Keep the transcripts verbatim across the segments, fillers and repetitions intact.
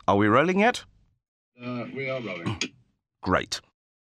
Are we rolling yet? Uh, we are rolling. Great.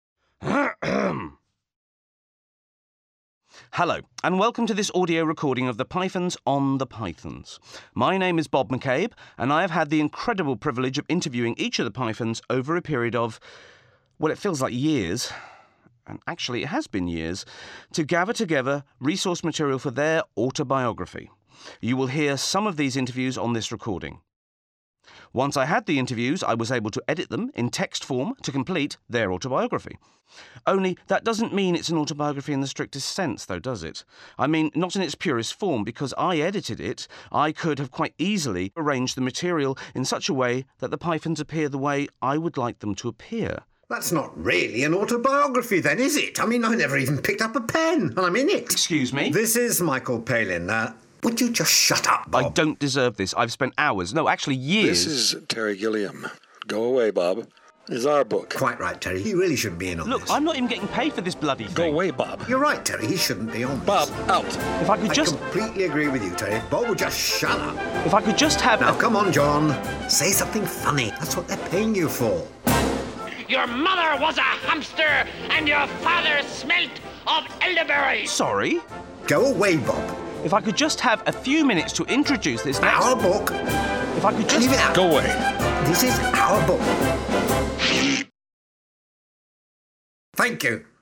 Hello, and welcome to this audio recording of the Pythons on the Pythons. My name is Bob McCabe, and I have had the incredible privilege of interviewing each of the Pythons over a period of, well, it feels like years, and actually it has been years, to gather together resource material for their autobiography. You will hear some of these interviews on this recording. Once I had the interviews, I was able to edit them in text form to complete their autobiography. Only that doesn't mean it's an autobiography in the strictest sense, though, does it? I mean, not in its purest form, because I edited it. I could have quite easily arranged the material in such a way that the Pythons appear the way I would like them to appear. That's not really an autobiography then, is it? I mean, I never even picked up a pen, and I'm in it. Excuse me? This is Michael Palin. Uh, would you just shut up, Bob? I don't deserve this. I've spent hours, no, actually years... This is Terry Gilliam. Go away, Bob. This is our book. Quite right, Terry. He really shouldn't be in on Look, this. I'm not even getting paid for this bloody thing. Go away, Bob. You're right, Terry. He shouldn't be on this. Bob, out. If I could I just... completely agree with you, Terry. Bob will just shut up. If I could just have... Now, come on, John. Say something funny. That's what they're paying you for. Your mother was a hamster and your father smelt of elderberries. Sorry? Go away, Bob. If I could just have a few minutes to introduce this next... Our book. If I could just... Leave it out. Go away. This is our book. Thank you.